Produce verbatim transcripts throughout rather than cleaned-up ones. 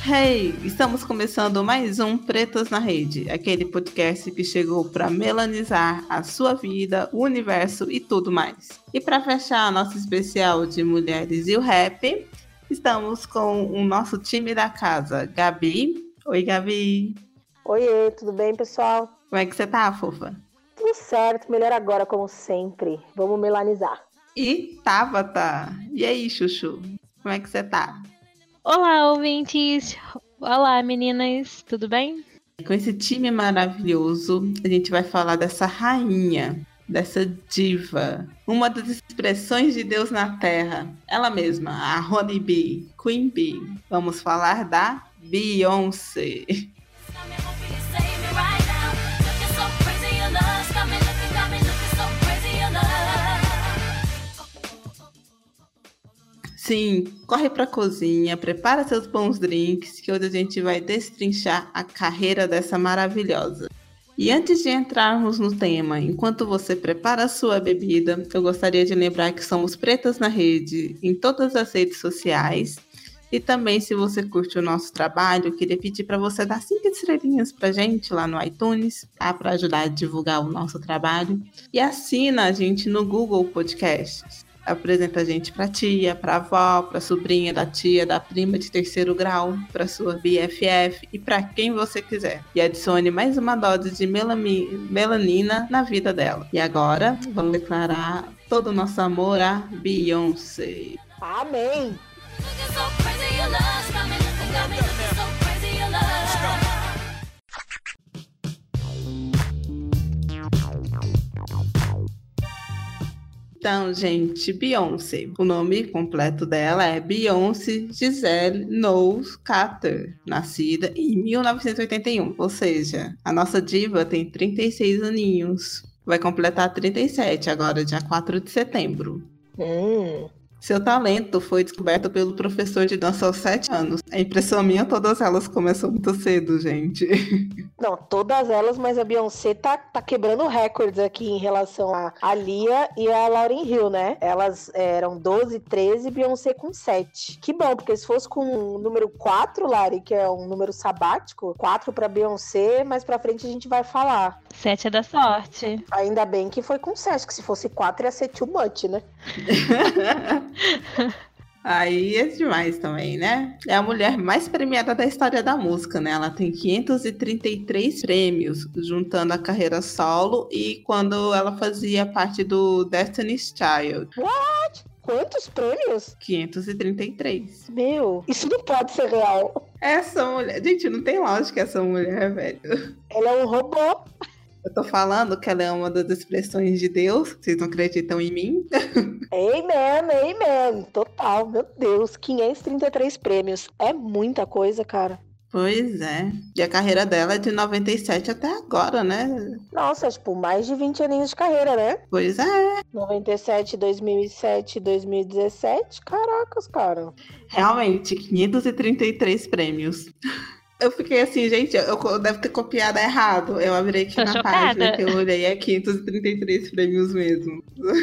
Hey, estamos começando mais um Pretas na Rede, aquele podcast que chegou para melanizar a sua vida, o universo e tudo mais. E para fechar nosso especial de mulheres e o rap, estamos com o nosso time da casa, Gabi. Oi, Gabi. Oiê, tudo bem, pessoal? Como é que você tá, fofa? Tudo certo, melhor agora, como sempre. Vamos melanizar. E Tabata. E aí, Chuchu? Como é que você tá? Olá, ouvintes! Olá, meninas! Tudo bem? Com esse time maravilhoso, a gente vai falar dessa rainha, dessa diva, uma das expressões de Deus na Terra, ela mesma, a Honey Bee, Queen Bee. Vamos falar da Beyoncé. Sim, corre pra cozinha, prepara seus bons drinks, que hoje a gente vai destrinchar a carreira dessa maravilhosa. E antes de entrarmos no tema, enquanto você prepara a sua bebida, eu gostaria de lembrar que somos Pretas na Rede em todas as redes sociais. E também, se você curte o nosso trabalho, eu queria pedir para você dar cinco estrelinhas pra gente lá no iTunes, tá? Para ajudar a divulgar o nosso trabalho. E assina a gente no Google Podcasts. Apresenta a gente pra tia, pra avó, pra sobrinha da tia, da prima de terceiro grau, pra sua B F F e pra quem você quiser. E adicione mais uma dose de melami- melanina na vida dela. E agora, vamos declarar todo o nosso amor a Beyoncé. Amém! Então, gente, Beyoncé. O nome completo dela é Beyoncé Giselle Knowles Carter, nascida em mil novecentos e oitenta e um. Ou seja, a nossa diva tem trinta e seis aninhos. Vai completar trinta e sete agora, dia quatro de setembro. Hum. Seu talento foi descoberto pelo professor de dança aos sete anos. A impressão minha, todas elas começam muito cedo, gente. Não, todas elas, mas a Beyoncé tá, tá quebrando recordes aqui em relação a, a Lia e a Lauryn Hill, né? Elas eram doze, treze, Beyoncé com sete. Que bom, porque se fosse com o número quatro, Lari, que é um número sabático, quatro pra Beyoncé, mais pra frente a gente vai falar. Sete é da sorte. Ainda bem que foi com sete, que se fosse quatro ia ser too much, né? Aí é demais também, né? É a mulher mais premiada da história da música, né? Ela tem quinhentos e trinta e três prêmios, juntando a carreira solo e quando ela fazia parte do Destiny's Child. What? Quantos prêmios? quinhentos e trinta e três. Meu, isso não pode ser real. Essa mulher... Gente, não tem lógica essa mulher, velho. Ela é um robô. Eu tô falando que ela é uma das expressões de Deus. Vocês não acreditam em mim? Amen, amen. Total, meu Deus. quinhentos e trinta e três prêmios. É muita coisa, cara. Pois é. E a carreira dela é de noventa e sete até agora, né? Nossa, tipo, mais de vinte aninhos de carreira, né? Pois é. noventa e sete, dois mil e sete, dois mil e dezessete. Caracas, cara. Realmente, quinhentos e trinta e três prêmios. Eu fiquei assim, gente, eu, eu devo ter copiado errado. Eu abri aqui Tô na chocada. página que eu olhei, é quinhentos e trinta e três prêmios mesmo.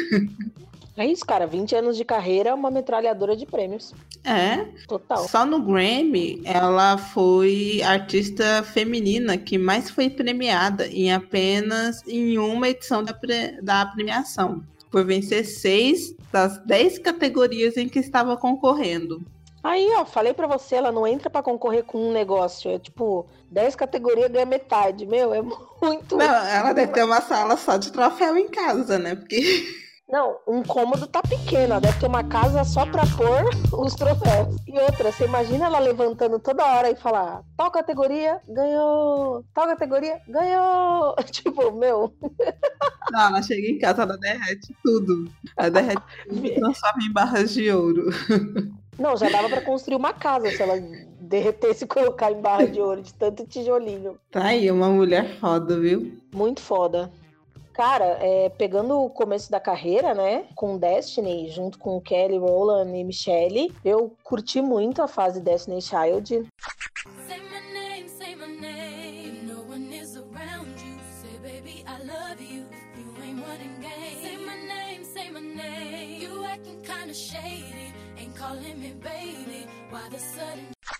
É isso, cara. vinte anos de carreira, uma metralhadora de prêmios. É. Total. Só no Grammy, ela foi a artista feminina que mais foi premiada em apenas em uma edição da, pre, da premiação. Por vencer seis das dez categorias em que estava concorrendo. Aí, ó, falei pra você, ela não entra pra concorrer com um negócio. É tipo, dez categorias ganha metade. Meu, é muito... Não, ela deve ter uma sala só de troféu em casa, né? Porque... Não, um cômodo tá pequeno. Ela deve ter uma casa só pra pôr os troféus. E outra, você imagina ela levantando toda hora e falar: tal categoria, ganhou. Tal categoria, ganhou. Tipo, meu... Não, ela chega em casa, ela derrete tudo. Ela derrete tudo e transforma em barras de ouro. Não, já dava pra construir uma casa se ela derretesse e colocar em barra de ouro, de tanto tijolinho. Tá aí, uma mulher foda, viu? Muito foda. Cara, é, pegando o começo da carreira, né, com Destiny, junto com Kelly Rowland e Michelle, eu curti muito a fase Destiny's Child. Say my name, say my name. No one is around you. Say baby I love you. You ain't running game. Say my name, say my name. You acting kinda shady. Ain't calling me baby. Why the sudden...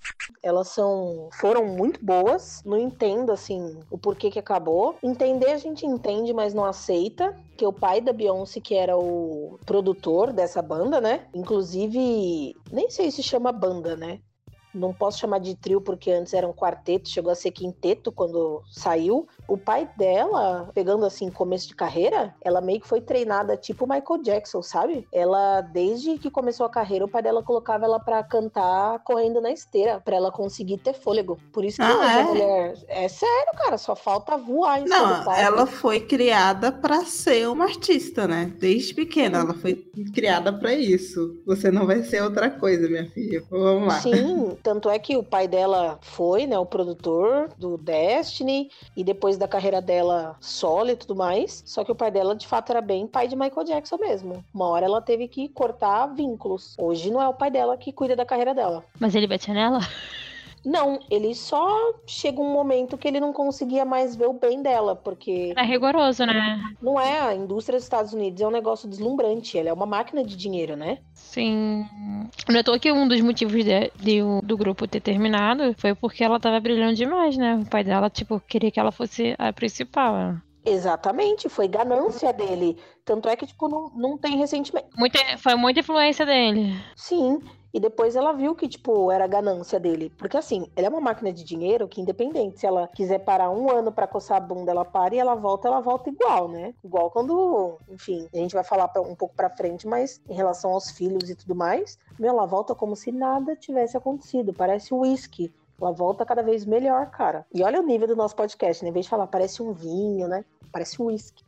elas são, foram muito boas. Não entendo, assim, o porquê que acabou. Entender a gente entende, mas não aceita. Que o pai da Beyoncé, que era o produtor dessa banda, né? Inclusive, nem sei se chama banda, né? Não posso chamar de trio porque antes era um quarteto, chegou a ser quinteto quando saiu. O pai dela, pegando assim, começo de carreira, ela meio que foi treinada tipo Michael Jackson, sabe? Ela, desde que começou a carreira, o pai dela colocava ela pra cantar correndo na esteira, pra ela conseguir ter fôlego. Por isso que Ah, hoje é? a mulher... É sério, cara, só falta voar em cima do Não, palco. ela foi criada pra ser uma artista, né? Desde pequena, ela foi criada pra isso. Você não vai ser outra coisa, minha filha. Vamos lá. Sim, tanto é que o pai dela foi, né, o produtor do Destiny, e depois da carreira dela solo e tudo mais, só que o pai dela, de fato, era bem pai de Michael Jackson mesmo. Uma hora ela teve que cortar vínculos. Hoje não é o pai dela que cuida da carreira dela. Mas ele batia nela? Não, ele só chega um momento que ele não conseguia mais ver o bem dela, porque É rigoroso, né? não é, a indústria dos Estados Unidos é um negócio deslumbrante, ela é uma máquina de dinheiro, né? Sim. Não é à toa que um dos motivos de, de, do grupo ter terminado foi porque ela tava brilhando demais, né? O pai dela, tipo, queria que ela fosse a principal. Exatamente, foi ganância dele. Tanto é que, tipo, não, não tem ressentimento. Muita, foi muita influência dele. Sim, e depois ela viu que, tipo, era ganância dele. Porque, assim, ela é uma máquina de dinheiro que, independente, se ela quiser parar um ano pra coçar a bunda, ela para e ela volta, ela volta igual, né? Igual quando, enfim, a gente vai falar pra, um pouco pra frente, mas em relação aos filhos e tudo mais, meu, ela volta como se nada tivesse acontecido. Parece um whisky. Ela volta cada vez melhor, cara. E olha o nível do nosso podcast, né? Em vez de falar, parece um vinho, né? Parece um whisky.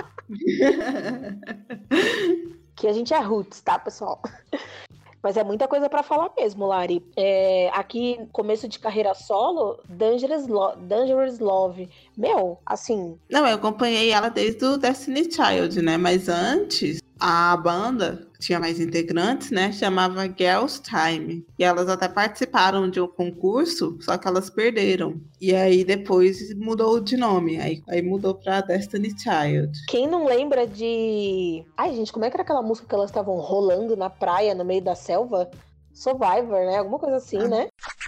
Que a gente é roots, tá, pessoal? Mas é muita coisa pra falar mesmo, Lari. É, aqui, começo de carreira solo, Dangerous, Lo- Dangerous Love. Meu, assim... Não, eu acompanhei ela desde o Destiny Child, né? Mas antes, a banda tinha mais integrantes, né? Chamava Girls Time. E elas até participaram de um concurso, só que elas perderam. E aí depois mudou de nome. Aí, aí mudou pra Destiny Child. Quem não lembra de... Ai, gente, como é que era aquela música que elas estavam rolando na praia, no meio da selva? Survivor, né? Alguma coisa assim, Ah. né?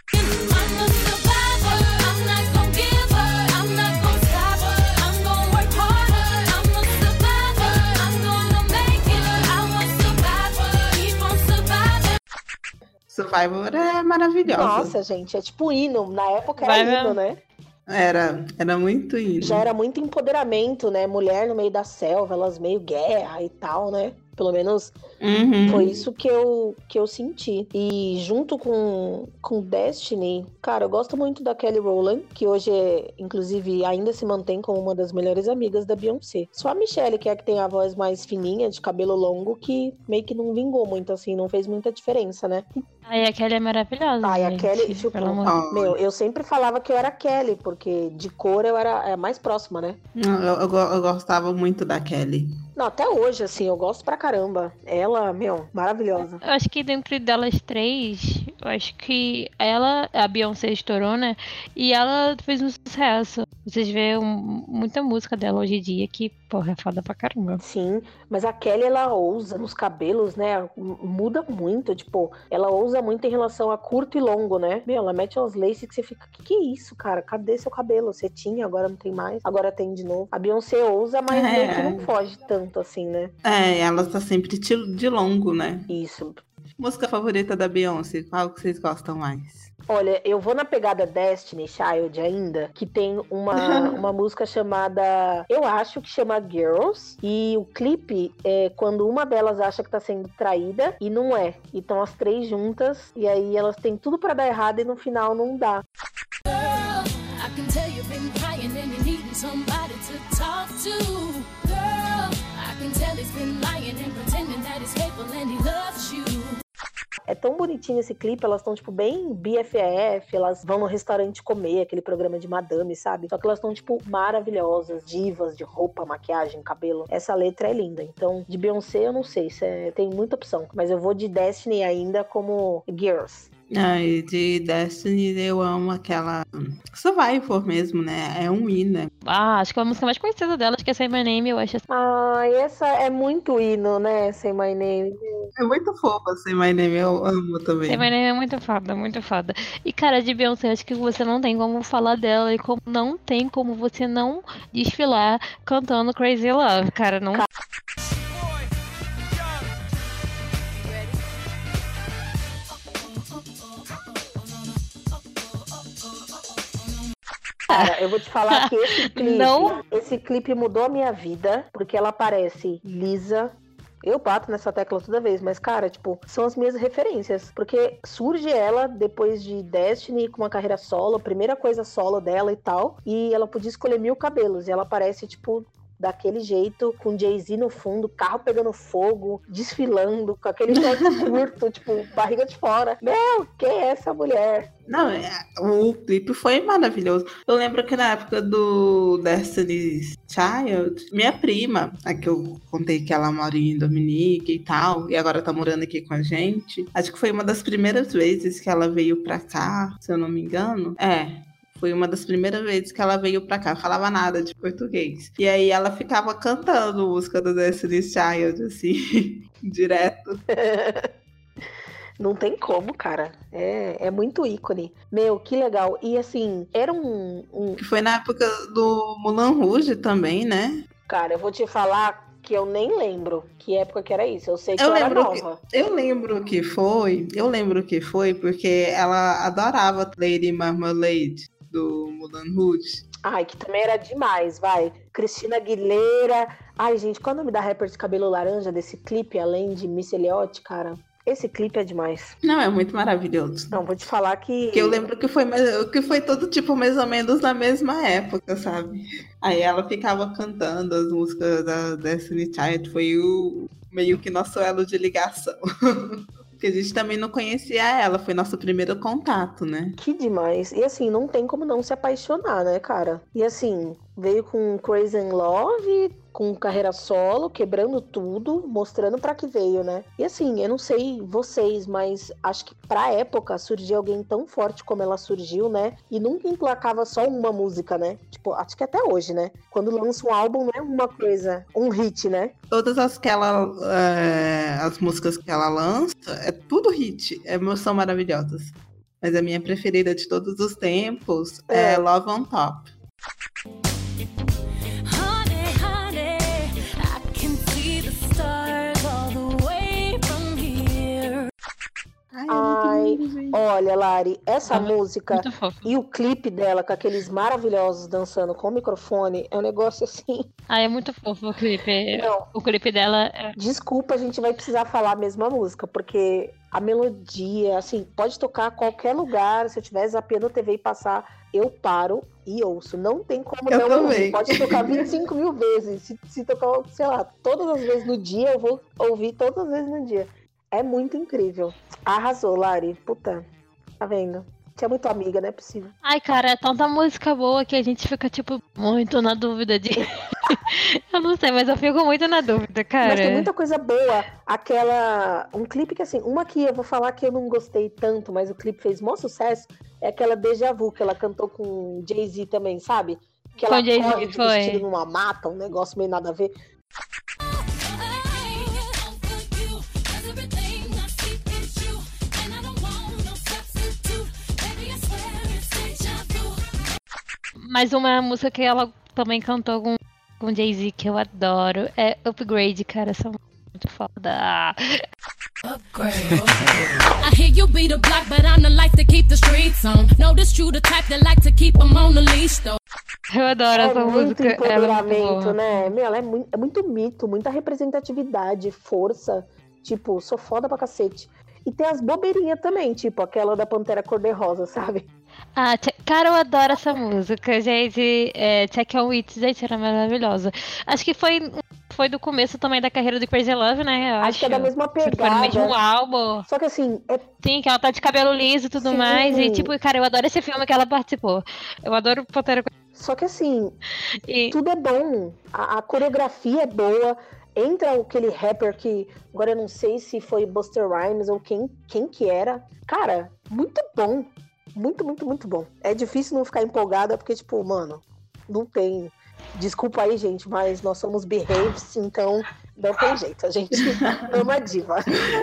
Survivor é maravilhosa. Nossa, gente, é tipo hino. Na época Vai era mesmo. hino, né? Era, era muito lindo. Já era muito empoderamento, né? Mulher no meio da selva, elas meio guerra e tal, né? Pelo menos Uhum. foi isso que eu, que eu senti. E junto com, com Destiny, cara, eu gosto muito da Kelly Rowland, que hoje, é, inclusive, ainda se mantém como uma das melhores amigas da Beyoncé. Só a Michelle, que é a que tem a voz mais fininha, de cabelo longo, que meio que não vingou muito, assim, não fez muita diferença, né? Ai, a Kelly é maravilhosa. Ai, a gente. Kelly, tipo, Pelo amor Ah, meu, eu sempre falava que eu era Kelly, porque de cor eu era a mais próxima, né? não, eu, eu, go- eu gostava muito da Kelly. Não, até hoje, assim, eu gosto pra caramba. Ela, meu, maravilhosa. Eu acho que dentro delas três, eu acho que ela, a Beyoncé estourou, né? E ela fez um sucesso. Vocês vê um- muita música dela hoje em dia que, porra, é foda pra caramba. Sim, mas a Kelly, ela ousa nos cabelos, né? M- Muda muito, tipo, ela ousa muito em relação a curto e longo, né? Meu, ela mete umas laces que você fica, que que é isso, cara? Cadê seu cabelo? Você tinha, agora não tem mais, agora tem de novo. A Beyoncé ousa, mas É. meio que não foge tanto assim, né? É, ela tá sempre de, de longo, né? Isso. Música favorita da Beyoncé, qual que vocês gostam mais? Olha, eu vou na pegada Destiny Child ainda, que tem uma, uma música chamada, eu acho que chama Girls, e o clipe é quando uma delas acha que tá sendo traída e não é. E estão as três juntas, e aí elas têm tudo pra dar errado e no final não dá. I can tell you've been crying and you're needing somebody to talk to. Girl, I can tell he's been lying and pretending that he's faithful and he loves you. É tão bonitinho esse clipe, elas estão, tipo, bem B F F, elas vão no restaurante comer, aquele programa de madame, sabe? Só que elas estão, tipo, maravilhosas, divas de roupa, maquiagem, cabelo. Essa letra é linda. Então, de Beyoncé, eu não sei, se é... tem muita opção. Mas eu vou de Destiny ainda como Girls. Ai, de Destiny eu amo aquela Survivor mesmo, né? É um hino, né? Ah, acho que a música mais conhecida dela, acho que é Say My Name, eu acho. Ai, essa é muito hino, né? Say My Name. É muito fofa, Say My Name, eu amo também. Say My Name é muito foda, muito foda. E, cara, de Beyoncé, acho que você não tem como falar dela e como não tem como você não desfilar cantando Crazy Love, cara, não... Cara, eu vou te falar que esse clipe, Não. esse clipe mudou a minha vida, porque ela parece lisa. Eu bato nessa tecla toda vez, mas, cara, tipo, são as minhas referências. Porque surge ela depois de Destiny com uma carreira solo, primeira coisa solo dela e tal, e ela podia escolher mil cabelos, e ela parece, tipo, daquele jeito, com Jay-Z no fundo, carro pegando fogo, desfilando, com aquele short curto, tipo, barriga de fora. Meu, quem é essa mulher? Não, é, o clipe foi maravilhoso. Eu lembro que na época do Destiny's Child, minha prima, a que eu contei que ela mora em Dominica e tal, e agora tá morando aqui com a gente, acho que foi uma das primeiras vezes que ela veio pra cá, se eu não me engano. É. Foi uma das primeiras vezes que ela veio pra cá, falava nada de português. E aí ela ficava cantando música do Destiny's Child, assim, direto. Não tem como, cara. É, é muito ícone. Meu, que legal. E assim, era um, um... Que foi na época do Moulin Rouge também, né? Cara, eu vou te falar que eu nem lembro que época que era isso. Eu sei que eu, eu era lembro nova. Que, eu lembro que foi, eu lembro que foi porque ela adorava Lady Marmalade do Moulin Rouge. Ai, que também era demais, vai. Cristina Aguilera. Ai, gente, qual é o nome da rapper de cabelo laranja desse clipe, além de Missy Elliott, cara? Esse clipe é demais. Não, é muito maravilhoso. Não, vou te falar que... Que eu lembro que foi, que foi todo tipo mais ou menos na mesma época, sabe? Aí ela ficava cantando as músicas da Destiny Child. Foi o meio que nosso elo de ligação. Porque a gente também não conhecia ela. Foi nosso primeiro contato, né? Que demais. E assim, não tem como não se apaixonar, né, cara? E assim, veio com Crazy in Love, com carreira solo, quebrando tudo, mostrando pra que veio, né? E assim, eu não sei vocês, mas acho que pra época surgiu alguém tão forte como ela surgiu, né? E nunca emplacava só uma música, né? Tipo, acho que até hoje, né? Quando lança um álbum, não é uma coisa, um hit, né? Todas as que ela, é, as músicas que ela lança, é tudo hit, é, são maravilhosas. Mas a minha preferida de todos os tempos é, é Love on Top. Ai, olha, Lari, essa ah, música e o clipe dela com aqueles maravilhosos dançando com o microfone é um negócio assim. Ah, é muito fofo o clipe. Não. O clipe dela é... Desculpa, a gente vai precisar falar a mesma música, porque a melodia, assim, pode tocar a qualquer lugar. Se eu tiver zapeando a T V e passar, eu paro e ouço. Não tem como eu não também. ouvir. Pode tocar vinte e cinco mil vezes. Se, se tocar, sei lá, todas as vezes no dia, eu vou ouvir todas as vezes no dia. É muito incrível. Arrasou, Lari. Puta, tá vendo? Tinha muito amiga, não é possível. Ai, cara, é tanta música boa que a gente fica, tipo, muito na dúvida de... eu não sei, mas eu fico muito na dúvida, cara. Mas tem muita coisa boa. Aquela... Um clipe que, assim, uma que eu vou falar que eu não gostei tanto, mas o clipe fez maior sucesso, é aquela Deja Vu, que ela cantou com Jay-Z também, sabe? Que ela com corre de vestido numa mata, um negócio meio nada a ver. Mas uma música que ela também cantou com, com Jay-Z que eu adoro é Upgrade, cara. Essa música é muito foda. Upgrade. I hear you be the block, but I'm the life to keep the streets on. Notice you the type that like to keep them on the leash, though. Eu adoro é essa muito música. Empoderamento, ela é muito né? Meu, ela é muito, é muito mito, muita representatividade, força. Tipo, sou foda pra cacete. E tem as bobeirinhas também, tipo aquela da Pantera Cor-de-Rosa, sabe? Ah, cara, eu adoro essa música, gente. É, Check On It, gente, era maravilhosa. Acho que foi, foi do começo também da carreira do Crazy Love, né? Eu acho, acho que é da mesma pegada. Foi no mesmo álbum. Só que assim... É... Sim, que ela tá de cabelo liso e tudo Sim. mais. E tipo, cara, eu adoro esse filme que ela participou. Eu adoro Pantera Cor-de-Rosa. Só que assim, e... tudo é bom. A, a coreografia é boa. Entra aquele rapper que... Agora eu não sei se foi Busta Rhymes ou quem, quem que era. Cara, muito bom. Muito, muito, muito bom. É difícil não ficar empolgada, porque, tipo, mano, não tem... Desculpa aí, gente, mas nós somos Behaves, então não tem jeito, a gente ama diva.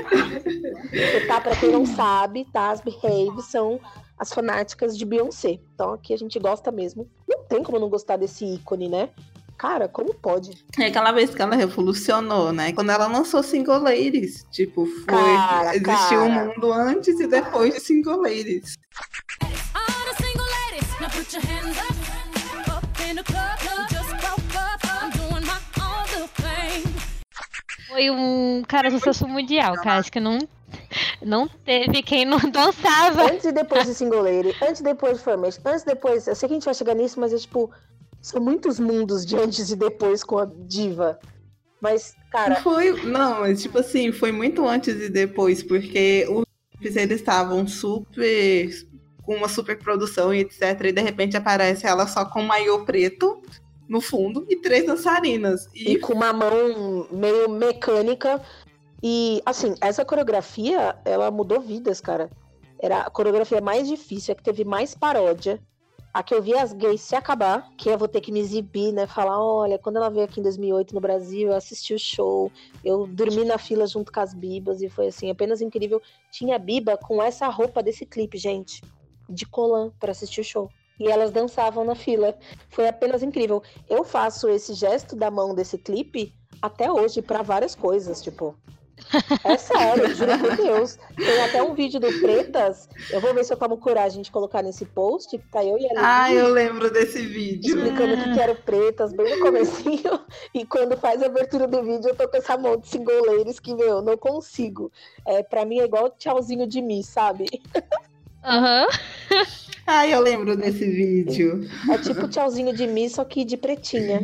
E tá, pra quem não sabe, tá, as Behaves são as fanáticas de Beyoncé. Então aqui a gente gosta mesmo. Não tem como não gostar desse ícone, né? Cara, como pode? É aquela vez que ela revolucionou, né? Quando ela lançou Single Ladies. Tipo, foi. Cara, existiu um cara. mundo antes e depois de Single Ladies. All the single ladies, now put your hands up, up in the club, you just broke up. I'm doing my own little thing. Foi um, cara, sucesso mundial, cara. Acho que não, não teve quem não dançava. Antes e depois de Single Lady, antes e depois de Formation, antes e depois. Eu sei que a gente vai chegar nisso, mas é tipo. São muitos mundos de antes e depois com a diva. Mas, cara. Foi, não, mas tipo assim, foi muito antes e depois, porque os clipes, eles estavam super. Com uma super produção e etcétera. E de repente aparece ela só com um maiô preto no fundo e três dançarinas. E E com uma mão meio mecânica. E, assim, essa coreografia, ela mudou vidas, cara. Era a coreografia mais difícil, a que teve mais paródia. A que eu vi as gays se acabar, que eu vou ter que me exibir, né? Falar, olha, quando ela veio aqui em dois mil e oito no Brasil, eu assisti o show, eu dormi na fila junto com as bibas, e foi, assim, apenas incrível. Tinha biba com essa roupa desse clipe, gente, de colã, pra assistir o show. E elas dançavam na fila. Foi apenas incrível. Eu faço esse gesto da mão desse clipe até hoje pra várias coisas, tipo... É sério, juro por Deus. Tem até um vídeo do Pretas. Eu vou ver se eu tomo coragem de colocar nesse post. Tá eu e a Levi ah, eu lembro desse vídeo. explicando o que que era o Pretas, bem no comecinho. E quando faz a abertura do vídeo, eu tô com essa mão de single ladies que, meu, não consigo. É, pra mim é igual o tchauzinho de mim, sabe? Aham. Ah, eu lembro desse vídeo. É tipo tchauzinho de mim, só que de pretinha.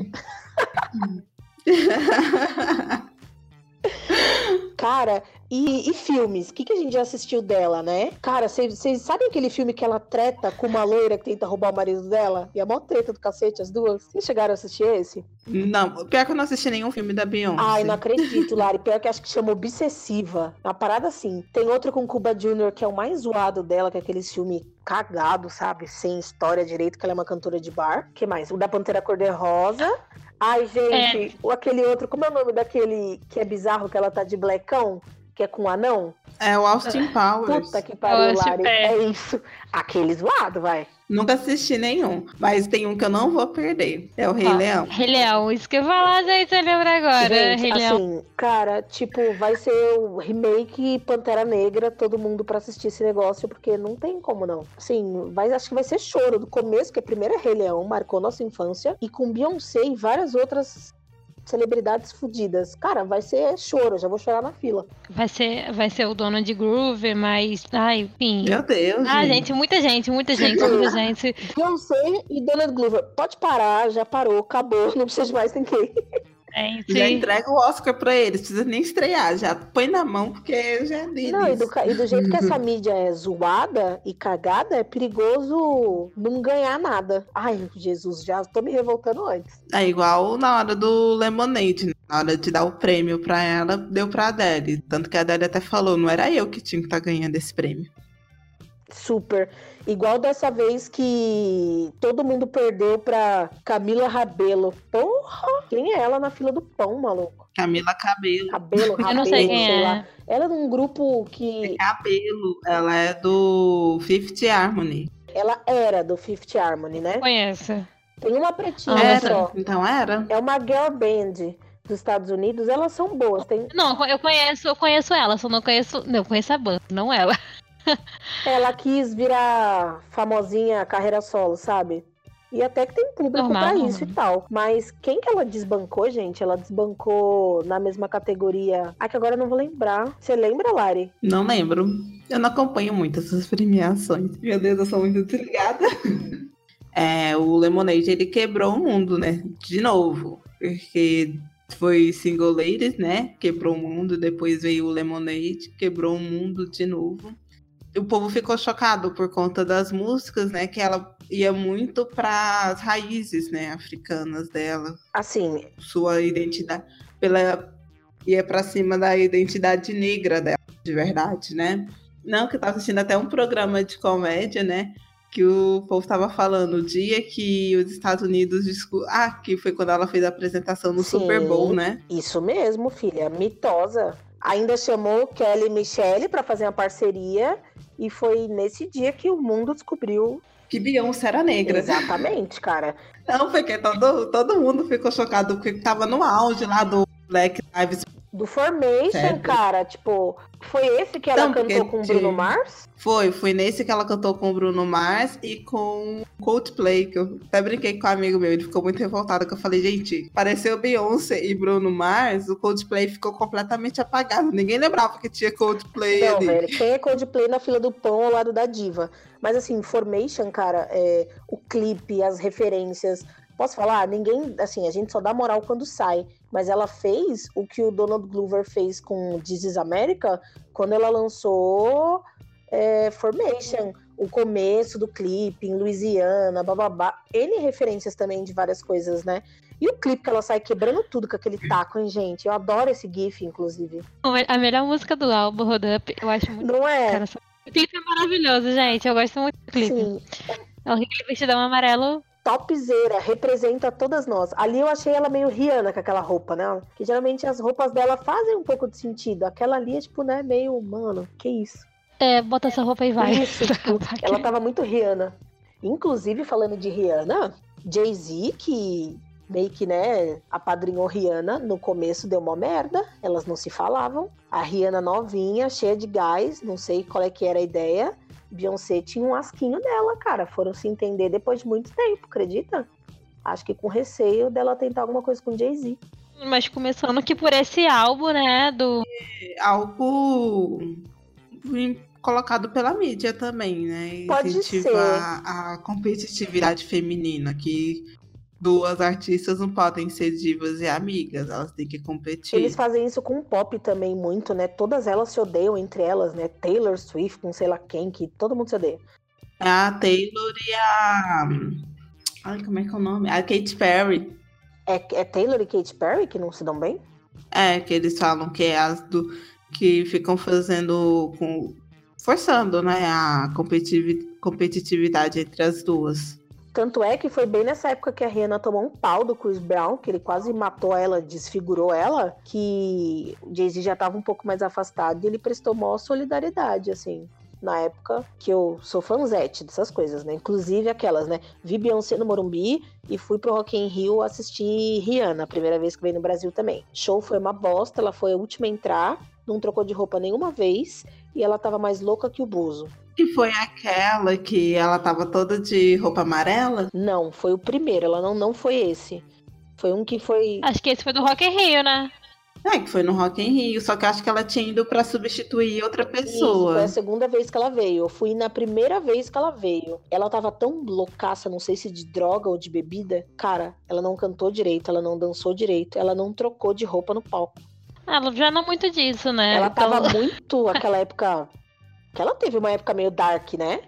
Cara, e, e filmes? O que, que a gente já assistiu dela, né? Cara, vocês sabem aquele filme que ela treta com uma loira que tenta roubar o marido dela? E a mó treta do cacete, as duas? Vocês chegaram a assistir esse? Não, pior que eu não assisti nenhum filme da Beyoncé. Ai, não acredito, Lari. Pior que acho que chama Obsessiva. Uma parada assim. Tem outro com Cuba Júnior, que é o mais zoado dela, que é aquele filme cagado, sabe? Sem história direito, que ela é uma cantora de bar. O que mais? O da Pantera Cor-de-Rosa. Ai, gente, é. aquele outro, como é o nome daquele que é bizarro, que ela tá de blackão, que é com um anão? É o Austin Powers. Puta que pariu, Austin Lari. Pé. É isso. Aquele zoado, vai. Nunca assisti nenhum, mas tem um que eu não vou perder. É o Rei Ó, Leão. Rei Leão, isso que eu ia falar, gente, eu lembro agora. Gente, Rei Leão. assim, cara, tipo, vai ser o remake Pantera Negra, todo mundo pra assistir esse negócio, porque não tem como não. Assim, vai, acho que vai ser choro do começo, que a primeira é Rei Leão, marcou nossa infância, e com Beyoncé e várias outras celebridades fodidas. Cara, vai ser choro, já vou chorar na fila. Vai ser, vai ser o Donald Groove, mas. Ai, enfim. Meu Deus, Ah, gente. gente, muita gente, muita gente, muita gente. Beyoncé e Donald Glover, pode parar, já parou, acabou, não precisa de mais ninguém. É, Já sim. entrega o Oscar pra eles, precisa nem estrear, já põe na mão, porque já é deles. Não, e do, ca- e do jeito que essa mídia é zoada e cagada, é perigoso não ganhar nada. Ai, Jesus, já tô me revoltando antes. É igual na hora do Lemonade, né? Na hora de dar o prêmio pra ela, deu pra Adele. Tanto que a Adele até falou, não era eu que tinha que estar ganhando esse prêmio. Super. Igual dessa vez que todo mundo perdeu pra Camila Rabelo. Porra! Quem é ela na fila do pão, maluco? Camila Cabelo. Cabelo, Eu não Rabelo, sei quem sei é. lá. Ela é num grupo que... Cabelo, ela é do Fifth Harmony. Ela era do Fifth Harmony, né? Conheço. Tem uma pretinha Era, só. então era. É uma girl band dos Estados Unidos. Elas são boas. Tem... Não, eu conheço, eu conheço ela, só não conheço. Não, eu conheço a banda, não ela. Ela quis virar famosinha carreira solo, sabe? E até que tem público Normal, pra normal. isso e tal. Mas quem que ela desbancou, gente? Ela desbancou na mesma categoria. Ah, que agora eu não vou lembrar. Você lembra, Lari? Não lembro. Eu não acompanho muito essas premiações. Meu Deus, eu sou muito desligada. É, o Lemonade, ele quebrou o mundo, né? De novo. Porque foi Single Ladies, né? Quebrou o mundo. Depois veio o Lemonade, quebrou o mundo de novo. O povo ficou chocado por conta das músicas, né? Que ela ia muito para as raízes, né? Africanas dela. Assim, Sua identidade. Pela, ia para cima da identidade negra dela, de verdade, né? Não, que eu tava assistindo até um programa de comédia, né? que o povo tava falando, o dia que os Estados Unidos... Discu... Ah, que foi quando ela fez a apresentação no Sim, Super Bowl, né? Isso mesmo, filha. Mitosa. Ainda chamou Kelly e Michelle pra fazer uma parceria. E foi nesse dia que o mundo descobriu... Que Beyoncé era negra. Exatamente, cara. Não, porque todo, todo mundo ficou chocado, porque tava no auge lá do Black Lives Matter. Do Formation, Certo. cara, tipo, foi esse que ela Não, porque cantou com o tinha- Bruno Mars? Foi, foi nesse que ela cantou com o Bruno Mars e com Coldplay, que eu até brinquei com um amigo meu, ele ficou muito revoltado, que eu falei, gente, pareceu Beyoncé e Bruno Mars, o Coldplay ficou completamente apagado, ninguém lembrava que tinha Coldplay Não, ali. velho, quem é Coldplay na fila do pão ao lado da diva? Mas assim, Formation, cara, é, o clipe, as referências... Posso falar? Ninguém, assim, a gente só dá moral quando sai. Mas ela fez o que o Donald Glover fez com This Is America quando ela lançou é, Formation. O começo do clipe, em Louisiana, bababá. N referências também de várias coisas, né? E o clipe que ela sai quebrando tudo com aquele taco, hein, gente? Eu adoro esse gif, inclusive. A melhor música do álbum, Hold Up, eu acho muito... Não é? Cara, essa- o clipe é maravilhoso, gente. Eu gosto muito do clipe. Sim. É o clipe vestidão amarelo. Topzera, representa todas nós. Ali eu achei ela meio Rihanna com aquela roupa, né? Que geralmente as roupas dela fazem um pouco de sentido. Aquela ali é tipo, né, meio, mano, que isso? É, bota essa roupa e vai. Isso, tipo, ela tava muito Rihanna. Inclusive, falando de Rihanna, Jay-Z, que meio que, né, apadrinhou Rihanna, no começo deu uma merda, elas não se falavam. A Rihanna novinha, cheia de gás, não sei qual é que era a ideia. Beyoncé tinha um asquinho dela, cara. Foram se entender depois de muito tempo, acredita? Acho que com receio dela tentar alguma coisa com Jay-Z. Mas começando que por esse álbum, né, do... Algo colocado pela mídia também, né? Pode Incentivar a competitividade feminina, que duas artistas não podem ser divas e amigas, elas têm que competir. Eles fazem isso com o pop também muito, né? Todas elas se odeiam entre elas, né? Taylor Swift com sei lá quem, que todo mundo se odeia. A Taylor e a... Ai, como é que é o nome? A Katy Perry. É, é Taylor e Katy Perry que não se dão bem? É, que eles falam que é as do... que ficam fazendo... com forçando, né, a competitiv- competitividade entre as duas. Tanto é que foi bem nessa época que a Rihanna tomou um pau do Chris Brown, que ele quase matou ela, desfigurou ela, que o Jay-Z já tava um pouco mais afastado e ele prestou maior solidariedade, assim, na época que eu sou fanzete dessas coisas, né? Inclusive aquelas, né? Vi Beyoncé no Morumbi e fui pro Rock in Rio assistir Rihanna, a primeira vez que veio no Brasil também. Show foi uma bosta, ela foi a última a entrar, não trocou de roupa nenhuma vez e ela tava mais louca que o Bozo. Que foi aquela que ela tava toda de roupa amarela? Não, foi o primeiro, ela não, não foi esse. Foi um que foi... Acho que esse foi do Rock in Rio, né? É, que foi no Rock in Rio, só que eu acho que ela tinha ido pra substituir outra Isso, foi pessoa. a segunda vez que ela veio. Eu fui na primeira vez que ela veio. Ela tava tão loucaça, não sei se de droga ou de bebida. Cara, ela não cantou direito, ela não dançou direito, ela não trocou de roupa no palco. Ela já não é muito disso, né? Ela Então- tava muito aquela época... Que ela teve uma época meio dark, né?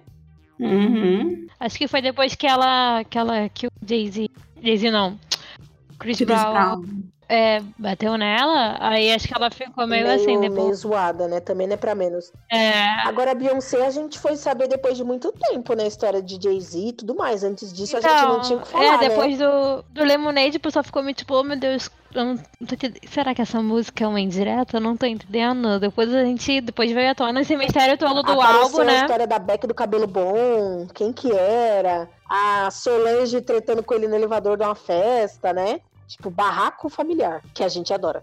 Uhum. Acho que foi depois que ela. Que, ela, que o Jay-Z. Jay-Z não. Chris, Chris Brown, Brown. É, bateu nela. Aí acho que ela ficou meio, meio, assim meio depois. zoada, né? Também não é pra menos. É, Agora, a Beyoncé, a gente foi saber depois de muito tempo, né? A história de Jay-Z e tudo mais. Antes disso, a gente então, não tinha o que falar, é, né? depois do, do Lemonade, o pessoal ficou meio tipo, oh meu Deus, eu não tô entendendo. Será que essa música é uma indireta? Eu não tô entendendo. Depois a gente, depois veio à tona esse mistério todo do Apareceu álbum, a né? história da Beck do cabelo bom, quem que era, a Solange tretando com ele no elevador de uma festa, né? Tipo, barraco familiar, que a gente adora.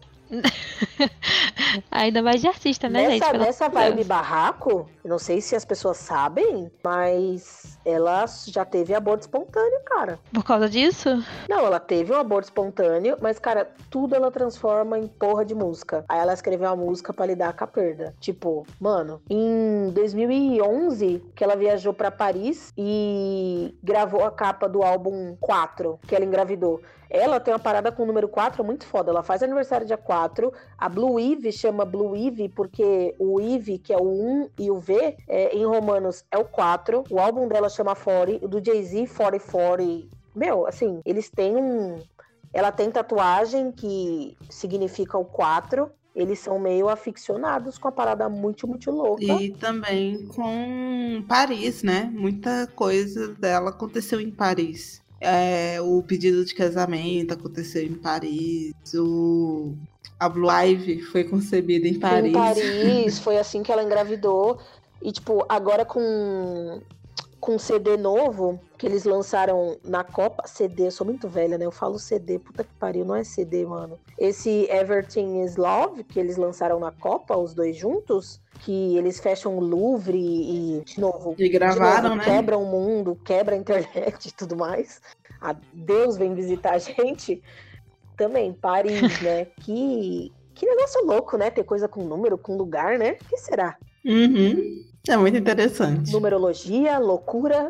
Ainda mais de artista, né, gente? Nessa, Pelo nessa amor de vibe Deus. barraco, eu não sei se as pessoas sabem, mas ela já teve aborto espontâneo, cara. Por causa disso? Não, ela teve um aborto espontâneo, mas, cara, tudo ela transforma em porra de música. Aí ela escreveu uma música pra lidar com a perda. Tipo, mano, em dois mil e onze, que ela viajou pra Paris e gravou a capa do álbum quatro, que ela engravidou. Ela tem uma parada com o número quatro muito foda. Ela faz aniversário dia quatro. A Blue Ivy chama Blue Ivy porque o Ivy, que é o um, e o V, é, em romanos é o quatro. O álbum dela chama quarenta. O do Jay-Z, quarenta quarenta. Meu, assim, eles têm um... Ela tem tatuagem que significa o quatro. Eles são meio aficionados com a parada muito, muito louca. E também com Paris, né? Muita coisa dela aconteceu em Paris. É, o pedido de casamento aconteceu em Paris. O... A Blue Ivy foi concebida em Paris. Em Paris, foi assim que ela engravidou. E, tipo, agora com... com C D novo, que eles lançaram na Copa, C D, eu sou muito velha, né? Eu falo C D, puta que pariu, não é C D, mano. Esse Everything is Love, que eles lançaram na Copa, os dois juntos, que eles fecham o Louvre e, de novo, E gravaram, de novo, né? quebram o mundo, quebra a internet e tudo mais. A Deus vem visitar a gente. Também, Paris, né? Que, que negócio louco, né? Ter coisa com número, com lugar, né? O que será? Uhum. É muito interessante. Numerologia, loucura.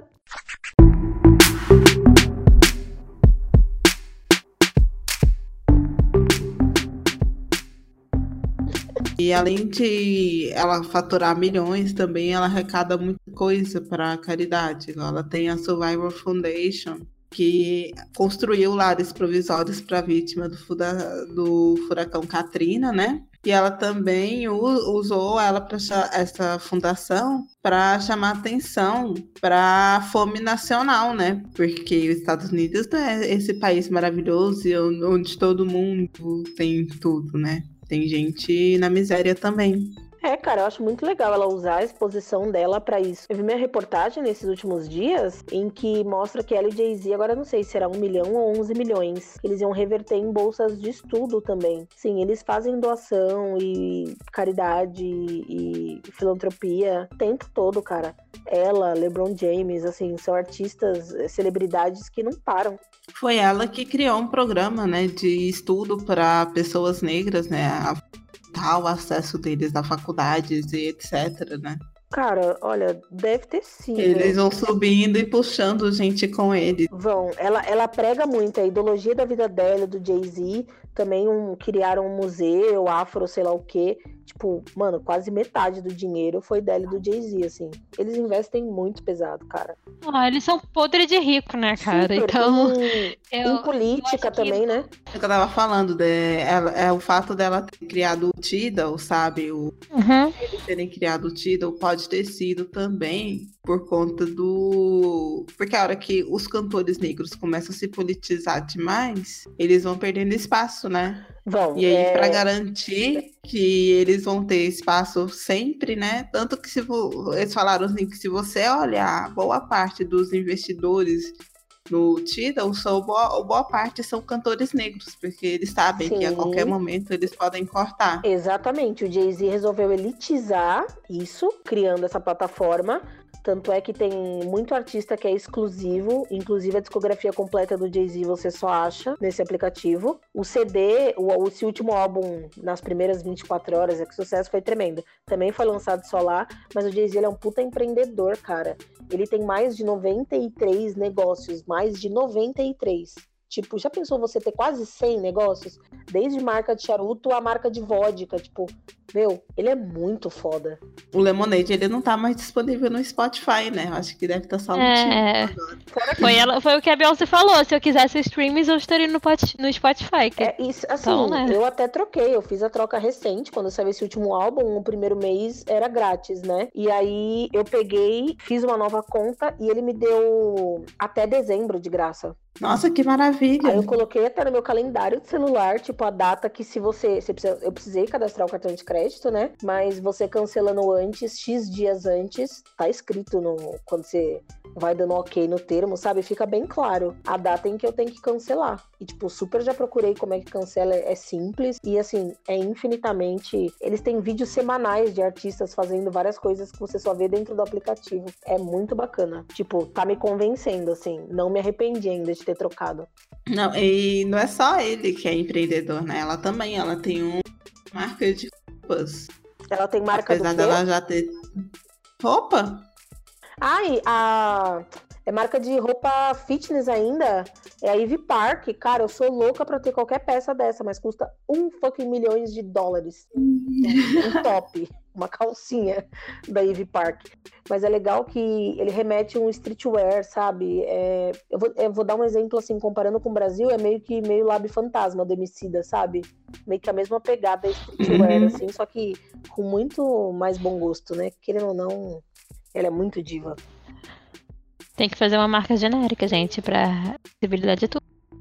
E além de ela faturar milhões, também ela arrecada muita coisa para caridade. Ela tem a Survivor Foundation, que construiu lares provisórios para vítima do, fura- do furacão Katrina, né? E ela também u- usou ela para essa fundação para chamar atenção para a fome nacional, né? Porque os Estados Unidos é esse país maravilhoso e onde todo mundo tem tudo, né? Tem gente na miséria também. É, cara, eu acho muito legal ela usar a exposição dela pra isso. Eu vi minha reportagem nesses últimos dias em que mostra que ela e Jay-Z, agora eu não sei se era um milhão ou onze milhões, eles iam reverter em bolsas de estudo também. Sim, eles fazem doação e caridade e filantropia o tempo todo, cara. Ela, LeBron James, assim, são artistas, celebridades que não param. Foi ela que criou um programa, né, de estudo para pessoas negras, né? A o acesso deles a faculdades e etc, né? Cara, olha, deve ter sido. Eles vão subindo e puxando gente com eles. Vão. Ela, ela prega muito a ideologia da vida dela, do Jay-Z. Também um, criaram um museu, afro, sei lá o quê. Tipo, mano, quase metade do dinheiro foi dela e do Jay-Z, assim. Eles investem muito pesado, cara. Ah, eles são podres de rico, né, cara? Super. Então, Em, eu- em política eu acho que- também, né? É o que eu tava falando, de, ela- é o fato dela ter criado o Tidal, sabe? O, Uhum. eles terem criado o Tidal pode ter sido também por conta do... Porque a hora que os cantores negros começam a se politizar demais, eles vão perdendo espaço, né? Vão. E aí, é, para garantir que eles vão ter espaço sempre, né? Tanto que se vo- eles falaram assim, que se você olhar boa parte dos investidores no Tidal, são boa, boa parte são cantores negros, porque eles sabem que a Sim. qualquer momento eles podem cortar. Exatamente, o Jay-Z resolveu elitizar isso, criando essa plataforma. Tanto é que tem muito artista que é exclusivo, inclusive a discografia completa do Jay-Z você só acha nesse aplicativo. O C D, o, esse último álbum, nas primeiras vinte e quatro horas, é que o sucesso foi tremendo. Também foi lançado só lá, mas o Jay-Z ele é um puta empreendedor, cara. Ele tem mais de noventa e três negócios, mais de noventa e três. Tipo, já pensou você ter quase cem negócios? Desde marca de charuto a marca de vodka, tipo... Meu, ele é muito foda. O Lemonade, ele não tá mais disponível no Spotify, né? Eu acho que deve estar só no É. Tidal agora. Foi, ela, foi o que a Beyoncé falou. Se eu quisesse streams, eu estaria no, pot- no Spotify. que- É, isso, assim, Então, né? eu até troquei, eu fiz a troca recente, quando saiu esse último álbum, o primeiro mês era grátis, né? E aí eu peguei, fiz uma nova conta e ele me deu até dezembro de graça. Nossa, que maravilha! Aí eu coloquei até no meu calendário de celular, tipo, a data que se você... você precisa, eu precisei cadastrar o cartão de crédito, né? Mas você cancelando antes, X dias antes, tá escrito no... Quando você vai dando ok no termo, sabe? Fica bem claro a data em que eu tenho que cancelar. E, tipo, super já procurei como é que cancela, é simples. E, assim, é infinitamente... Eles têm vídeos semanais de artistas fazendo várias coisas que você só vê dentro do aplicativo. É muito bacana. Tipo, tá me convencendo, assim. Não me arrependi ainda de ter trocado. Não, e não é só ele que é empreendedor, né? Ela também, ela tem uma marca de roupas. Ela tem marca Apesar do quê? dela já ter roupa. Ai, a... É marca de roupa fitness ainda. É a Ivy Park. Cara, eu sou louca pra ter qualquer peça dessa, mas custa um fucking milhões de dólares. Um top. uma calcinha da Ivy Park. Mas é legal que ele remete um streetwear, sabe? É, eu, vou, eu vou dar um exemplo, assim, comparando com o Brasil, é meio que meio Lab Fantasma do Emicida, sabe? Meio que a mesma pegada streetwear, Uhum. assim, só que com muito mais bom gosto, né? Querendo ou não, ela é muito diva. Tem que fazer uma marca genérica, gente, pra visibilidade de tudo.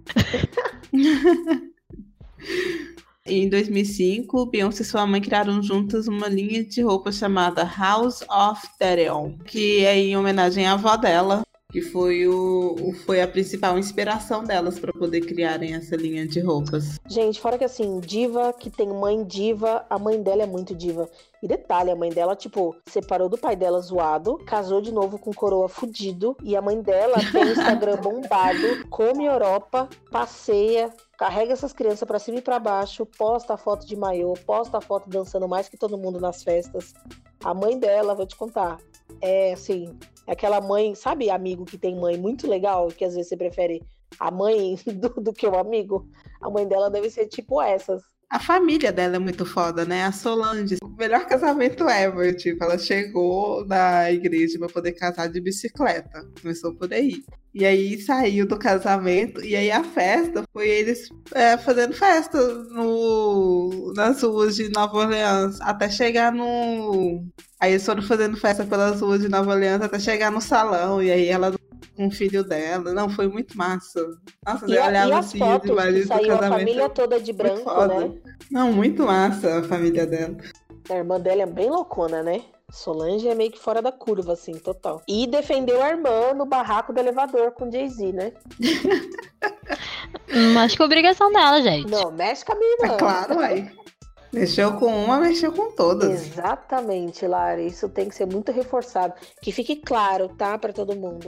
Em dois mil e cinco, Beyoncé e sua mãe criaram juntas uma linha de roupa chamada House of Dereon, que é em homenagem à avó dela, que foi, o, foi a principal inspiração delas para poder criarem essa linha de roupas. Gente, fora que assim, diva que tem mãe diva, a mãe dela é muito diva. E detalhe, a mãe dela, tipo, separou do pai dela zoado, casou de novo com coroa fudido, e a mãe dela tem o Instagram bombado, come Europa, passeia, carrega essas crianças pra cima e pra baixo, posta a foto de maiô, posta a foto dançando mais que todo mundo nas festas. A mãe dela, vou te contar, é assim, é aquela mãe, sabe amigo que tem mãe muito legal, que às vezes você prefere a mãe do, do que o amigo? A mãe dela deve ser tipo essas. A família dela é muito foda, né? A Solange, o melhor casamento ever. Tipo, ela chegou na igreja pra poder casar de bicicleta. Começou por aí. E aí saiu do casamento. E aí a festa foi eles é, fazendo festa no, nas ruas de Nova Orleans. Até chegar no... Aí eles foram fazendo festa pelas ruas de Nova Orleans até chegar no salão. E aí ela com o filho dela. Não, foi muito massa. Nossa, E, eu a, olhava e as assim, fotos de que saiu a casamento. família toda de Muito branco, foda. né? Não, muito massa a família dela. A irmã dela é bem loucona, né? Solange é meio que fora da curva, assim, total. E defendeu a irmã no barraco do elevador com Jay-Z, né? Mas que obrigação dela, gente. Não, mexe com a minha irmã. É claro, aí. Mexeu com uma, mexeu com todas. Exatamente, Lara. Isso tem que ser muito reforçado. Que fique claro, tá? Pra todo mundo.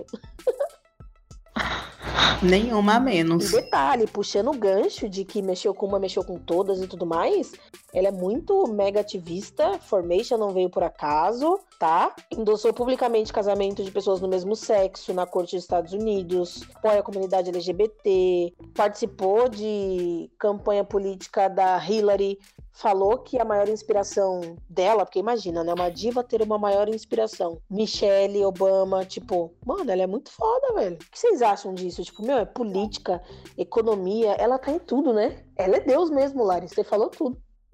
Nenhuma a E menos. detalhe, puxando o gancho de que mexeu com uma, mexeu com todas e tudo mais, ela é muito mega ativista. Formation não veio por acaso, tá? Endossou publicamente casamento de pessoas do mesmo sexo na corte dos Estados Unidos, apoia a comunidade L G B T, participou de campanha política da Hillary, falou que a maior inspiração dela, porque imagina, né? Uma diva ter uma maior inspiração. Michelle Obama, tipo, mano, ela é muito foda, velho. O que vocês acham disso? Tipo, meu, é política, economia, ela tá em tudo, né? Ela é Deus mesmo, Lari, você falou tudo.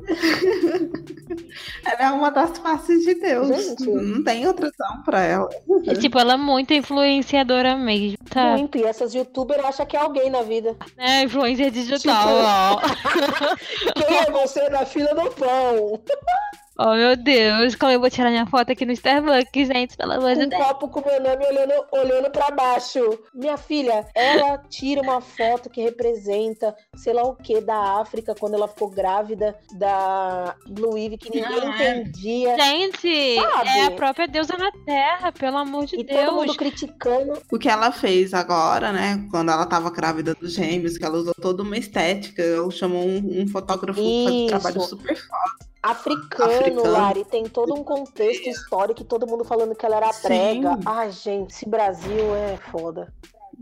Ela é uma das faces de Deus. Gente. Não tem outra opção pra ela. É, tipo, ela é muito influenciadora mesmo, tá? Muito, e essas youtubers acham que é alguém na vida. É, influência digital, Tipo- ó. Quem é você na fila do pão? Oh, meu Deus, como eu vou tirar minha foto aqui no Starbucks, gente, pelo amor Com de um Deus. copo com meu nome olhando, olhando pra baixo. Minha filha, ela tira uma foto que representa, sei lá o que, da África, quando ela ficou grávida da Blue Ivy, que ninguém Ah, é. entendia. Gente, Sabe? é a própria deusa na Terra, pelo amor de E todo mundo Deus. criticando. O que ela fez agora, né? Quando ela tava grávida dos gêmeos, que ela usou toda uma estética. Ela chamou um, um fotógrafo que faz um Isso. trabalho super foda. Africano, Africano. Lari, tem todo um contexto histórico e todo mundo falando que ela era Sim. brega. Ai, gente, esse Brasil é foda.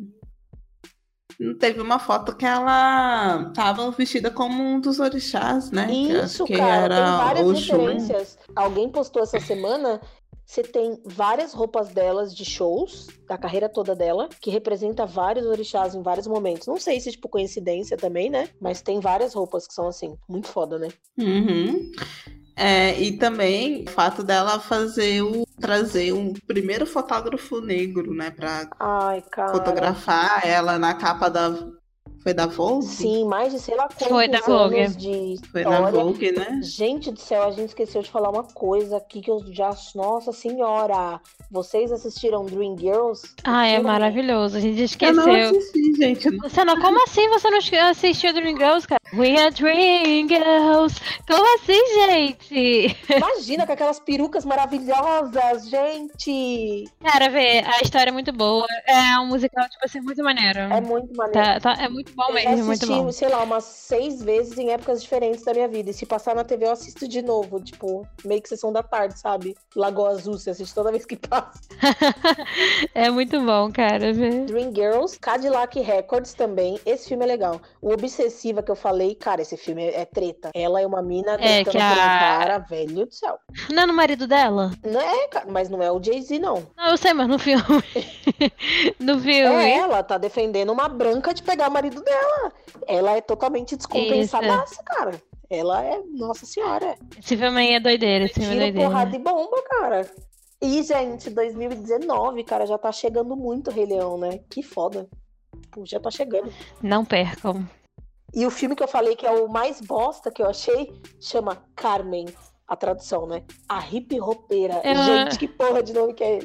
Teve uma foto que ela tava vestida como um dos orixás, né? Que acho Isso, que cara, era tem várias Oxum. referências. Alguém postou essa semana, você tem várias roupas delas de shows, da carreira toda dela, que representa vários orixás em vários momentos. Não sei se, tipo, coincidência também, né? Mas tem várias roupas que são, assim, muito foda, né? Uhum. É, e também o fato dela fazer o trazer um primeiro fotógrafo negro, né, pra Ai, cara. fotografar ela na capa da foi da Vogue? Sim, mais de sei lá quantos Foi da Vogue. anos de Foi na história. Vogue, né? Gente do céu, a gente esqueceu de falar uma coisa aqui que eu já... Nossa senhora! Vocês assistiram Dream Girls? Ah, é Assistiram? maravilhoso, a gente Eu não esqueceu. assisti, gente. Eu não- Você não, como assim você não assistiu Dream Girls, cara? We are Dream Girls. Como assim, gente? Imagina, com aquelas perucas maravilhosas, gente! Cara, vê, a história é muito boa. É um musical, tipo assim, muito maneiro. É muito maneiro. Tá, tá- é muito bom Eu já mesmo, muito assisti, bom. sei lá, umas seis vezes em épocas diferentes da minha vida. E se passar na T V, eu assisto de novo. Tipo, meio que sessão da tarde, sabe? Lagoa Azul, você assiste toda vez que passa. É muito bom, cara. Vê. Dream Girls, Cadillac Records também. Esse filme é legal. O Obsessiva que eu falei falei, cara, esse filme é, é treta. Ela é uma mina É, tentando que por um a- cara, velho do céu. Não é no marido dela? Não é, cara, mas não é o Jay-Z, não. Não, eu sei, mas no filme. No É filme. ela, tá defendendo uma branca de pegar o marido dela. Ela é totalmente descompensadaça, cara. Ela é, nossa senhora. Esse filme aí é doideira, esse filme é Tiro, doideira. porrada e bomba, cara. E, gente, dois mil e dezenove, cara, já tá chegando muito o Rei Leão, né? Que foda. Tipo, já tá chegando. Não percam. E o filme que eu falei que é o mais bosta que eu achei, chama Carmen. A tradução, né? A hippie ropeira. É. Gente, que porra de nome que é esse?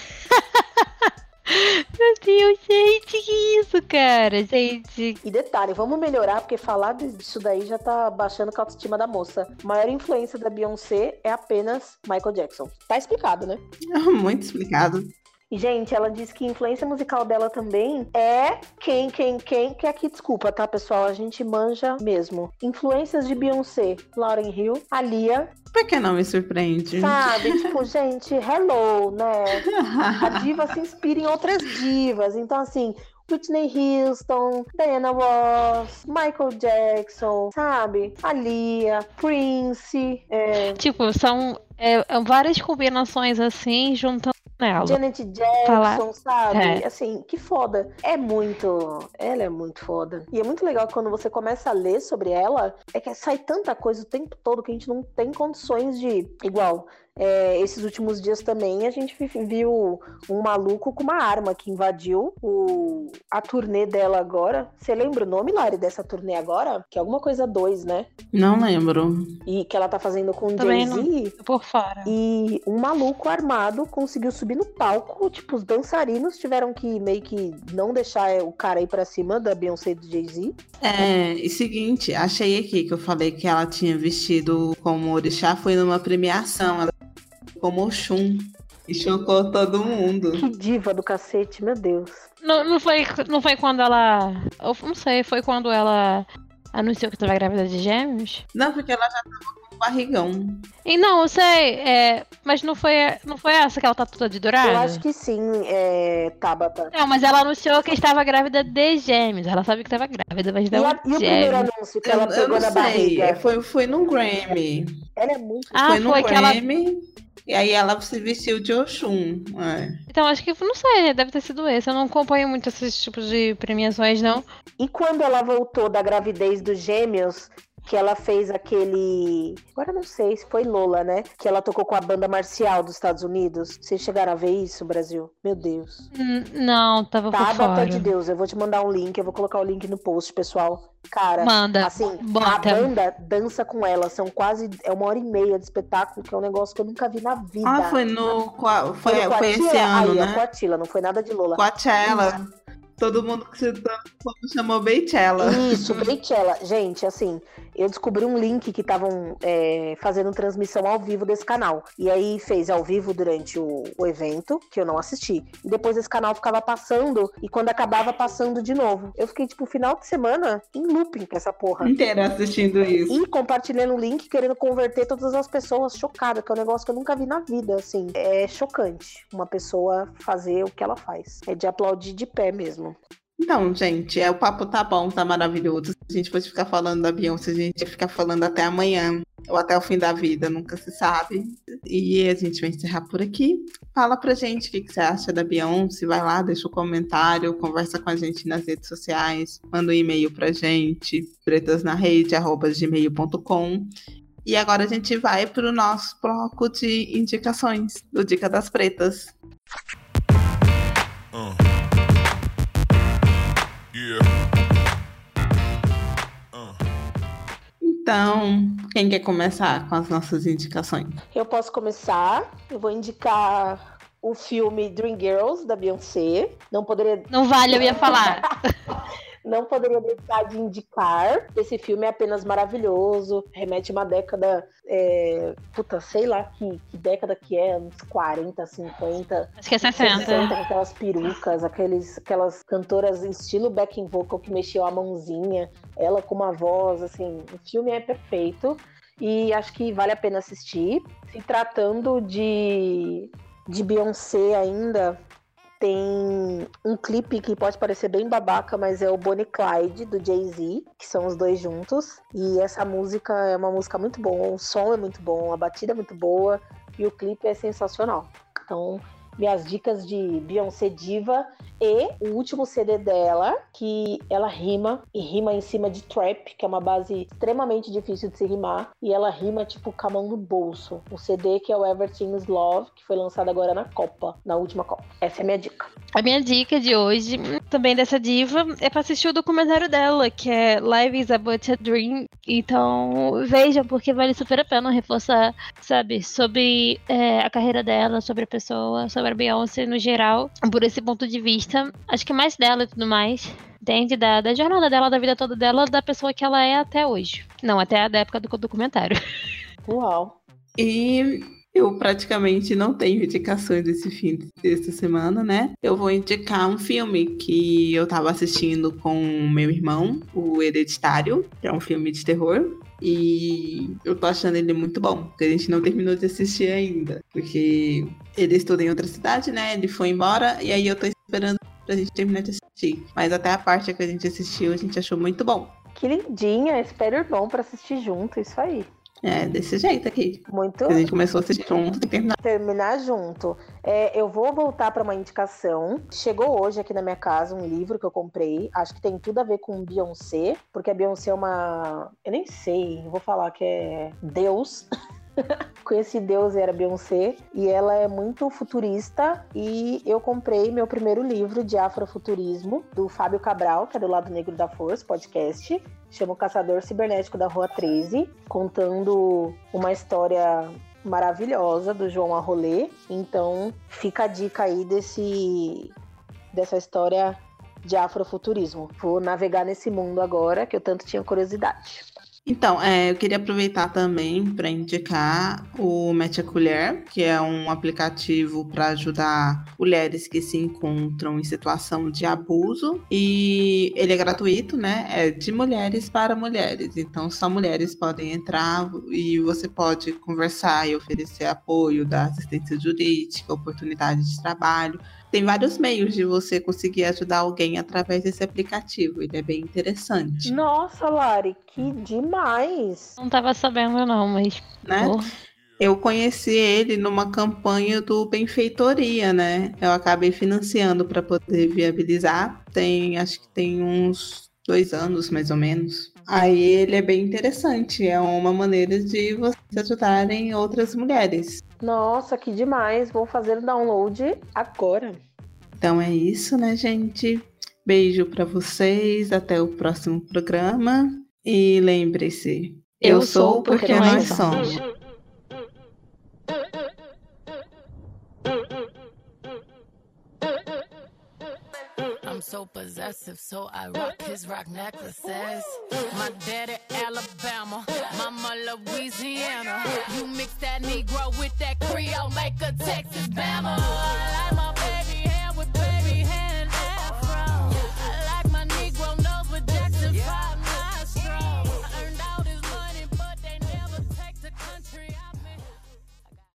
Meu Deus, gente, que isso, cara? Gente. E detalhe, vamos melhorar, porque falar disso daí já tá baixando com a autoestima da moça. A maior influência da Beyoncé é apenas Michael Jackson. Tá explicado, né? Muito explicado. E, gente, ela disse que a influência musical dela também é quem, quem, quem, que aqui, desculpa, tá, pessoal? A gente manja mesmo. Influências de Beyoncé, Lauryn Hill, Alia, Por que não me surpreende? sabe? Tipo, gente, hello, né? A diva se inspira em outras divas. Então, assim, Whitney Houston, Diana Ross, Michael Jackson, sabe? Alia, Prince, é, Tipo, são é, é várias combinações assim, juntando nela. Janet Jackson, Falar- sabe? É. Assim, que foda. É muito. Ela é muito foda. E é muito legal quando você começa a ler sobre ela, é que sai tanta coisa o tempo todo que a gente não tem condições de. Igual. É, esses últimos dias também a gente vi- viu um maluco com uma arma que invadiu o, a turnê dela agora. Você lembra o nome, Lari, dessa turnê agora? Que é alguma coisa dois, né? Não lembro. E que ela tá fazendo com o Também Jay-Z. Por fora. E um maluco armado conseguiu subir no palco. Tipo, os dançarinos tiveram que meio que não deixar o cara ir pra cima da Beyoncé e do Jay-Z. É, e seguinte, achei aqui que eu falei que ela tinha vestido como orixá, foi numa premiação, ela como Oxum, e chocou todo mundo. Que diva do cacete, meu Deus. Não, não, foi, não foi quando ela. Eu não sei, foi quando ela anunciou que estava grávida de gêmeos? Não, porque ela já tava com barrigão. E não, eu sei, é, mas não foi, não foi essa que ela tá toda de dourado? Eu acho que sim, é, Tabata. Não, mas ela anunciou que estava grávida de gêmeos. Ela sabe que estava grávida, mas E, não a- e o primeiro gêmeos. anúncio que Eu, ela eu pegou não na sei, barriga? foi, foi no Grammy. Ela é muito. Ah, foi no foi que ela- Grammy, e aí ela se vestiu de Oxum. É. Então acho que, não sei, deve ter sido esse. Eu não acompanho muito esses tipos de premiações, não. E quando ela voltou da gravidez dos gêmeos, que ela fez aquele. Agora eu não sei se foi Lola, né? Que ela tocou com a banda marcial dos Estados Unidos. Vocês chegaram a ver isso, Brasil? Meu Deus. Hum, Não, tava por Tabata fora. de Deus, eu vou te mandar um link, eu vou colocar o link no post, pessoal. Cara, Manda, assim, a bota. banda dança com ela, são quase, é uma hora e meia de espetáculo, que é um negócio que eu nunca vi na vida. Ah, foi no. Qua- Foi, no foi esse Coachella? ano, Aí, ó, né? Coachella, não foi nada de Lola. Coachella. Todo mundo que se chamou Beychella. Isso, Beychella. Gente, assim, eu descobri um link que estavam é, fazendo transmissão ao vivo desse canal. E aí fez ao vivo durante o, o evento, que eu não assisti. E depois esse canal ficava passando, e quando acabava, passando de novo. Eu fiquei, tipo, final de semana em looping com essa porra. Inteira assistindo isso. E compartilhando o link, querendo converter todas as pessoas chocadas, que é um negócio que eu nunca vi na vida, assim. É chocante uma pessoa fazer o que ela faz. É de aplaudir de pé mesmo. Então, gente, é, o papo tá bom, tá maravilhoso. Se a gente fosse ficar falando da Beyoncé, a gente ia ficar falando até amanhã, ou até o fim da vida, nunca se sabe. E a gente vai encerrar por aqui. Fala pra gente o que, que você acha da Beyoncé, vai lá, deixa um comentário, conversa com a gente nas redes sociais, manda um e-mail pra gente, pretasnarede arroba gmail ponto com. E agora a gente vai pro nosso bloco de indicações do Dica das Pretas. Uh. Yeah. Uh. Então, quem quer começar com as nossas indicações? Eu posso começar. Eu vou indicar o filme Dreamgirls, da Beyoncé. Não poderia, Não vale, eu ia falar. não poderia deixar de indicar. Esse filme é apenas maravilhoso. Remete uma década... É, puta, sei lá que, que década que é. Uns quarenta, cinquenta... Acho que é sessenta. com aquelas perucas, aqueles, aquelas cantoras estilo backing vocal que mexiam a mãozinha, ela com uma voz, assim, o filme é perfeito e acho que vale a pena assistir. Se tratando de, de Beyoncé ainda, tem um clipe que pode parecer bem babaca, mas é o Bonnie e Clyde, do Jay-Z, que são os dois juntos. E essa música é uma música muito boa, o som é muito bom, a batida é muito boa e o clipe é sensacional. Então, minhas dicas de Beyoncé Diva e o último C D dela, que ela rima, e rima em cima de trap, que é uma base extremamente difícil de se rimar, e ela rima, tipo, com a mão no bolso. O C D que é o Everything is Love, que foi lançado agora na Copa, na última Copa. Essa é a minha dica. A minha dica de hoje, também dessa diva, é pra assistir o documentário dela, que é Life is But a Dream. Então, vejam, porque vale super a pena reforçar, sabe, sobre é, a carreira dela, sobre a pessoa, sobre a Beyoncé no geral, por esse ponto de vista. Acho que mais dela e tudo mais. Entende? Da, da jornada dela, da vida toda dela, da pessoa que ela é até hoje. Não, até a da época do documentário. Uau! E eu praticamente não tenho indicações desse fim dessa semana, né? Eu vou indicar um filme que eu tava assistindo com meu irmão, o Hereditário, que é um filme de terror. E eu tô achando ele muito bom, porque a gente não terminou de assistir ainda. Porque ele estuda em outra cidade, né? Ele foi embora e aí eu tô esperando pra gente terminar de assistir. Mas até a parte que a gente assistiu, a gente achou muito bom. Que lindinha, espera o irmão pra assistir junto, isso aí. É, desse jeito aqui. Muito. A gente começou a assistir junto e terminar. Terminar junto. É, eu vou voltar para uma indicação. Chegou hoje aqui na minha casa um livro que eu comprei. Acho que tem tudo a ver com Beyoncé, porque a Beyoncé é uma... Eu nem sei, vou falar que é Deus. Com esse Deus era Beyoncé. E ela é muito futurista. E eu comprei meu primeiro livro de afrofuturismo, do Fábio Cabral, que é do Lado Negro da Força, podcast. Chama O Caçador Cibernético da Rua treze, contando uma história maravilhosa do João Arrolé. Então, fica a dica aí desse, dessa história de afrofuturismo. Vou navegar nesse mundo agora, que eu tanto tinha curiosidade. Então, é, eu queria aproveitar também para indicar o Mete a Colher, que é um aplicativo para ajudar mulheres que se encontram em situação de abuso. E ele é gratuito, né? É de mulheres para mulheres. Então, só mulheres podem entrar e você pode conversar e oferecer apoio, dar assistência jurídica, oportunidade de trabalho. Tem vários meios de você conseguir ajudar alguém através desse aplicativo. Ele é bem interessante. Nossa, Lari, que demais! Não tava sabendo não, mas... Né? Porra. Eu conheci ele numa campanha do Benfeitoria, né? Eu acabei financiando para poder viabilizar. Tem, acho que tem uns dois anos, mais ou menos. Aí ele é bem interessante. É uma maneira de vocês ajudarem outras mulheres. Nossa, que demais! Vou fazer o download agora. Então é isso, né, gente? Beijo para vocês. Até o próximo programa. E lembre-se, eu, eu sou porque, porque nós somos. somos. I'm so possessive, so I rock his rock necklaces. My daddy Alabama, mama Louisiana. You mix that Negro with that Creole, make a Texas Bama. I like my baby.